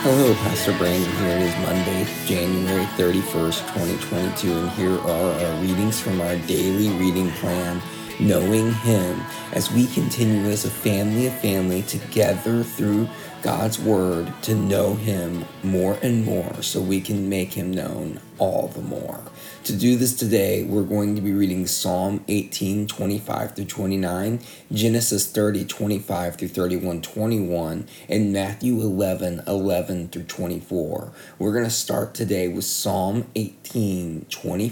Hello, Pastor Brandon here. It is Monday, January 31st, 2022, and here are our readings from our daily reading plan, Knowing Him, as we continue as a family together through God's Word to know Him more and more so we can make Him known all the more. To do this today, we're going to be reading Psalm 18, 25 through 29, Genesis 30, 25 through 31, 21, and Matthew 11, 11 through 24. We're going to start today with Psalm 18,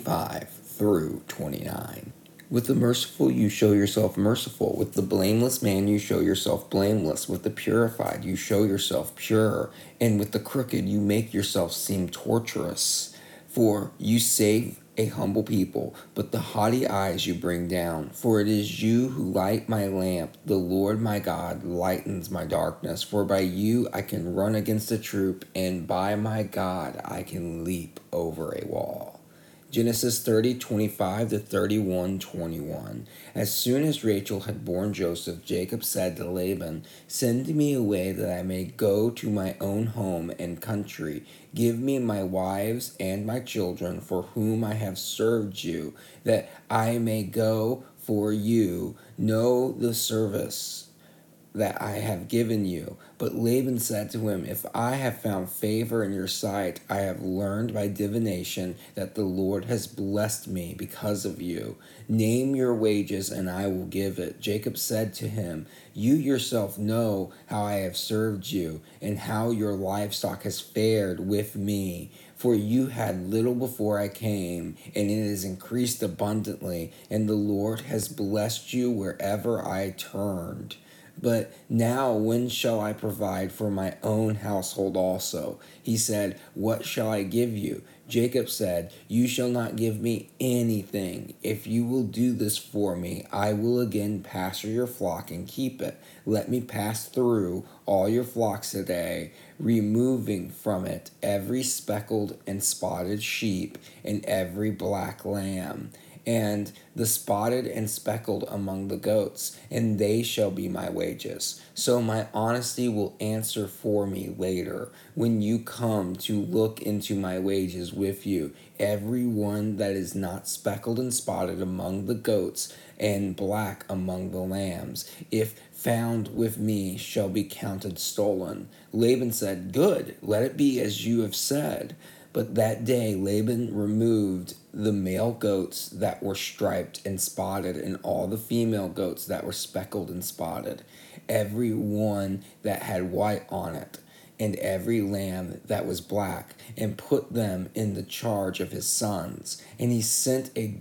25 through 29. With the merciful you show yourself merciful. With the blameless man you show yourself blameless. With the purified you show yourself pure. And with the crooked you make yourself seem tortuous. For you save a humble people, but the haughty eyes you bring down. For it is you who light my lamp. The Lord my God lightens my darkness. For by you I can run against a troop, and by my God I can leap over a wall. Genesis 30, 25 to 31, 21. As soon as Rachel had borne Joseph, Jacob said to Laban, "Send me away that I may go to my own home and country. Give me my wives and my children for whom I have served you, that I may go for you. Know the service that I have given you." But Laban said to him, "If I have found favor in your sight, I have learned by divination that the Lord has blessed me because of you. Name your wages, and I will give it." Jacob said to him, "You yourself know how I have served you, and how your livestock has fared with me. For you had little before I came, and it has increased abundantly, and the Lord has blessed you wherever I turned. But now when shall I provide for my own household also?" He said, "What shall I give you?" Jacob said, "You shall not give me anything. If you will do this for me, I will again pasture your flock and keep it. Let me pass through all your flocks today, removing from it every speckled and spotted sheep and every black lamb, and the spotted and speckled among the goats, and they shall be my wages. So my honesty will answer for me later, when you come to look into my wages with you. Every one that is not speckled and spotted among the goats, and black among the lambs, if found with me, shall be counted stolen." Laban said, "Good, let it be as you have said." But that day Laban removed the male goats that were striped and spotted, and all the female goats that were speckled and spotted, every one that had white on it, and every lamb that was black, and put them in the charge of his sons. And he sent a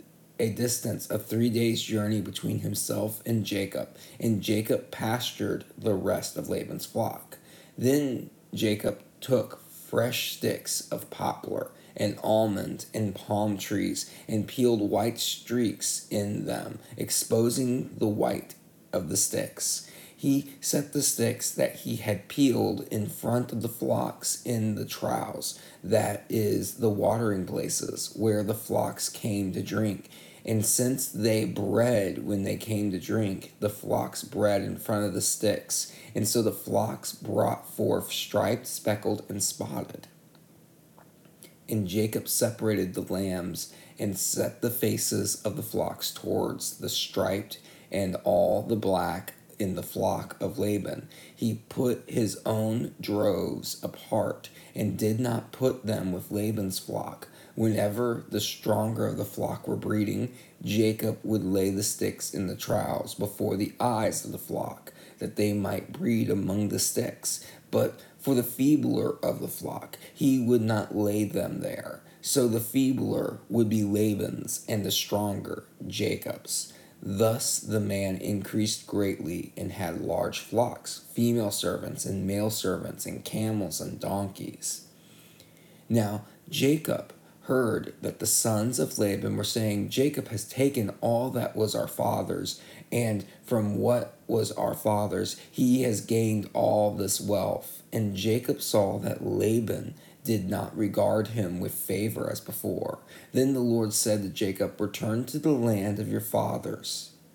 distance of 3 days' journey between himself and Jacob pastured the rest of Laban's flock. Then Jacob took fresh sticks of poplar and almond and palm trees, and peeled white streaks in them, exposing the white of the sticks. He set the sticks that he had peeled in front of the flocks in the troughs, that is, the watering places, where the flocks came to drink. And since they bred when they came to drink, the flocks bred in front of the sticks. And so the flocks brought forth striped, speckled, and spotted. And Jacob separated the lambs and set the faces of the flocks towards the striped and all the black in the flock of Laban. He put his own droves apart and did not put them with Laban's flock. Whenever the stronger of the flock were breeding, Jacob would lay the sticks in the troughs before the eyes of the flock, that they might breed among the sticks. But for the feebler of the flock, he would not lay them there. So the feebler would be Laban's, and the stronger Jacob's. Thus the man increased greatly and had large flocks, female servants and male servants, and camels and donkeys. Now Jacob heard that the sons of Laban were saying, "Jacob has taken all that was our father's, and from what was our father's he has gained all this wealth." And Jacob saw that Laban did not regard him with favor as before. Then the Lord said to Jacob, "Return to the land of your fathers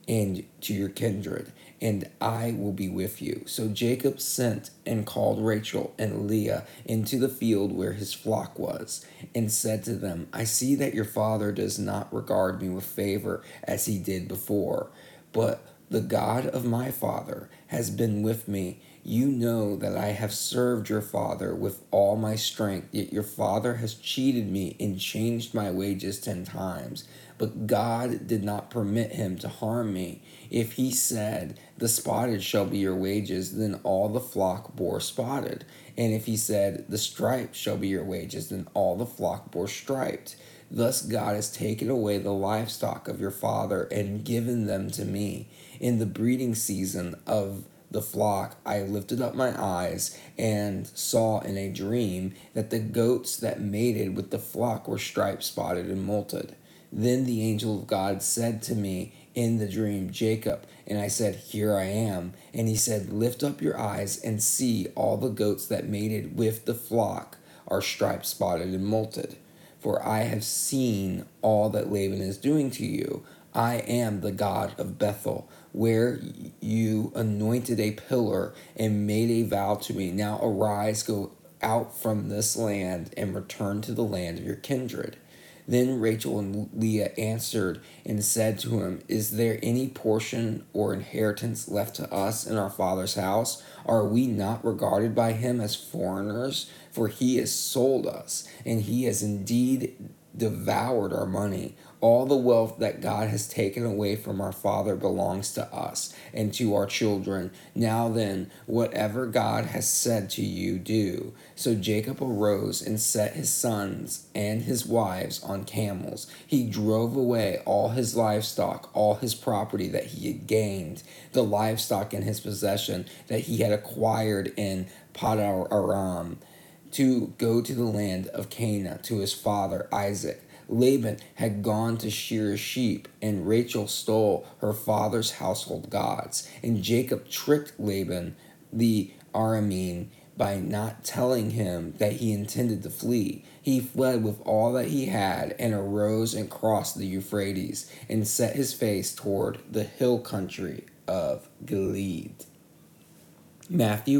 and to your kindred, and I will be with you. So Jacob sent and called Rachel and Leah into the field where his flock was, and said to them, I see that your father does not regard me with favor as he did before, but the God of my father has been with me. You know that I have served your father with all my strength, yet your father has cheated me and changed my wages 10 times. But God did not permit him to harm me. If he said, the spotted shall be your wages, then all the flock bore spotted. And if he said, the striped shall be your wages, then all the flock bore striped. Thus God has taken away the livestock of your father and given them to me. In the breeding season of the flock, I lifted up my eyes and saw in a dream that the goats that mated with the flock were striped, spotted, and molted. Then the angel of God said to me in the dream, Jacob. And I said, Here I am. And he said, Lift up your eyes and see, all the goats that mated with the flock are striped, spotted, and molted. For I have seen all that Laban is doing to you. I am the God of Bethel, where you anointed a pillar and made a vow to me. Now arise, go out from this land, and return to the land of your kindred. Then Rachel and Leah answered and said to him, Is there any portion or inheritance left to us in our father's house? Are we not regarded by him as foreigners? For he has sold us, and he has indeed devoured our money. All the wealth that God has taken away from our father belongs to us and to our children. Now then, whatever God has said to you, do. So Jacob arose and set his sons and his wives on camels. He drove away all his livestock, all his property that he had gained, the livestock in his possession that he had acquired in Paddan Aram, to go to the land of Canaan to his father Isaac. Laban had gone to shear his sheep, and Rachel stole her father's household gods. And Jacob tricked Laban the Aramean by not telling him that he intended to flee. He fled with all that he had and arose and crossed the Euphrates and set his face toward the hill country of Gilead. Matthew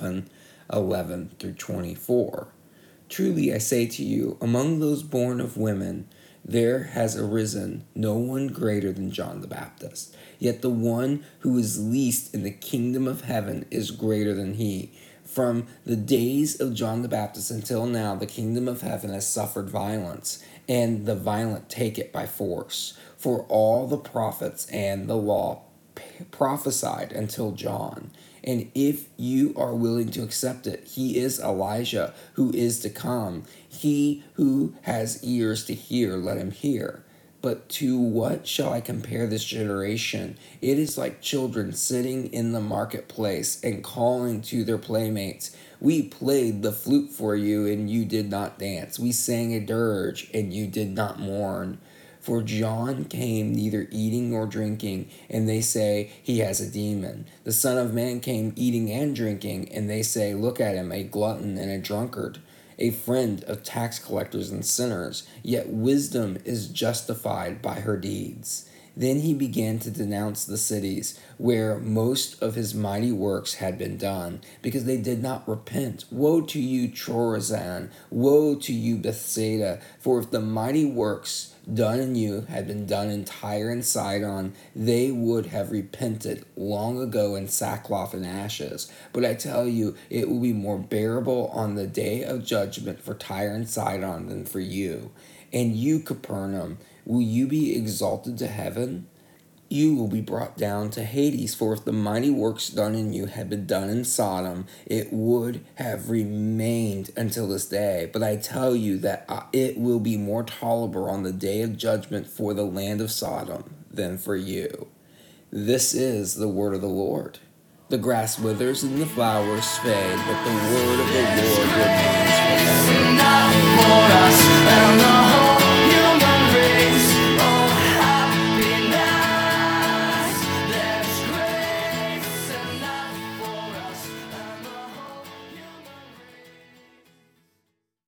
11:11 through 24. Truly I say to you, among those born of women, there has arisen no one greater than John the Baptist. Yet the one who is least in the kingdom of heaven is greater than he. From the days of John the Baptist until now, the kingdom of heaven has suffered violence, and the violent take it by force. For all the prophets and the law prophesied until John. And if you are willing to accept it, he is Elijah who is to come. He who has ears to hear, let him hear. But to what shall I compare this generation? It is like children sitting in the marketplace and calling to their playmates. We played the flute for you, and you did not dance. We sang a dirge, and you did not mourn. For John came neither eating nor drinking, and they say he has a demon. The Son of Man came eating and drinking, and they say, Look at him, a glutton and a drunkard, a friend of tax collectors and sinners. Yet wisdom is justified by her deeds. Then he began to denounce the cities where most of his mighty works had been done, because they did not repent. Woe to you, Chorazin! Woe to you, Bethsaida! For if the mighty works done in you had been done in Tyre and Sidon, they would have repented long ago in sackcloth and ashes. But I tell you, it will be more bearable on the day of judgment for Tyre and Sidon than for you. And you, Capernaum, will you be exalted to heaven? You will be brought down to Hades. For if the mighty works done in you had been done in Sodom, it would have remained until this day. But I tell you that it will be more tolerable on the day of judgment for the land of Sodom than for you. This is the word of the Lord. The grass withers and the flowers fade, but the word of the Lord remains forever.